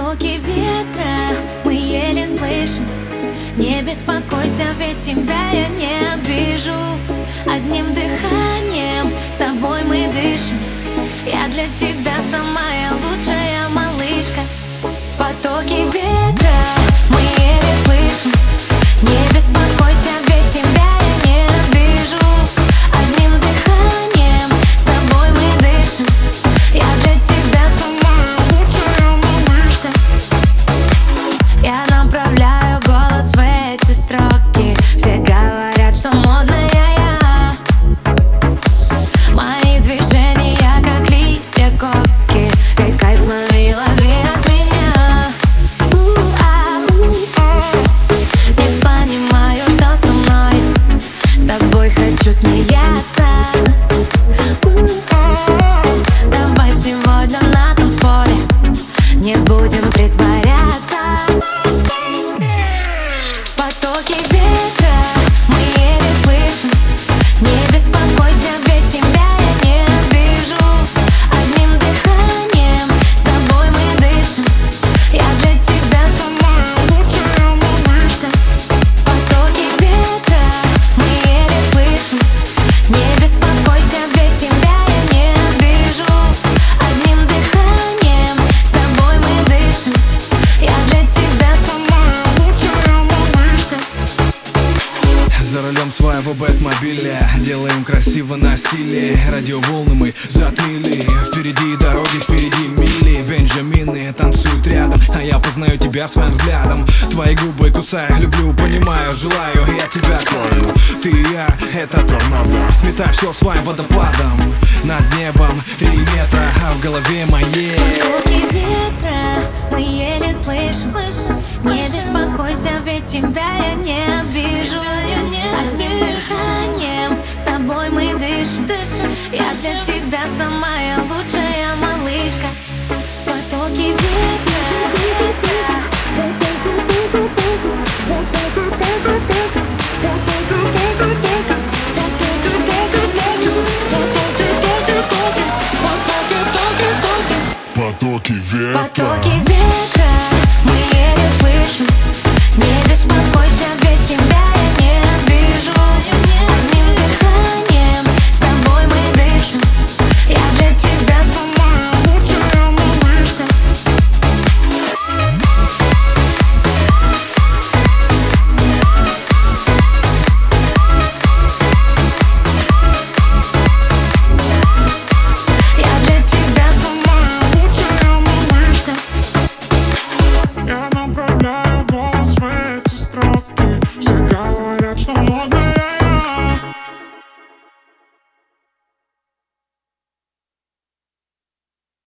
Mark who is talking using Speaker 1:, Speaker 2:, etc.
Speaker 1: Потоки ветра мы еле слышим. Не беспокойся, ведь тебя я не обижу. Одним дыханием с тобой мы дышим. Я для тебя самая лучшая малышка. Потоки ветра мы еле слышим. Не беспокойся, ведь тебя я не обижу. Одним дыханием с тобой мы дышим. Я для тебя самая лучшая малышка. Я направляю голос в эти строки. Все говорят, что модная я. Мои движения как листья коки. Ты кайф лови, лови от меня. Не понимаю, что со мной. С тобой хочу смеяться. Давай сегодня на танцполе не будем притворяться. Потоки ветра мы еле слышим. Не беспокойся, ведь тебя я не обижу. Одним дыханием с тобой мы дышим. Я для тебя самая лучшая малышка. Потоки ветра мы еле слышим. Не беспокойся, ведь тебя я не обижу. Одним дыханием с тобой мы дышим. Я для тебя самая лучшая малышка.
Speaker 2: За рулем своего бэтмобиля делаем красиво насилие. Радиоволны мы затмили. Впереди дороги, впереди мили. Бенджамины танцуют рядом, а я познаю тебя своим взглядом. Твои губы кусаю, люблю, понимаю, желаю. Я тебя твою, ты и я, это торнадо. Сметай все своим водопадом. Над небом 3 метра, а в голове моей
Speaker 1: Потоки ветра мы еле слышим. Не беспокойся, ведь тебя я не обижу. Одним дыханием с тобой мы дышим. Я для тебя самая лучшая малышка. Потоки ветра.
Speaker 3: Потоки ветра.
Speaker 1: Потоки ветра мы еле слышим. Не беспокойся, ведь тебя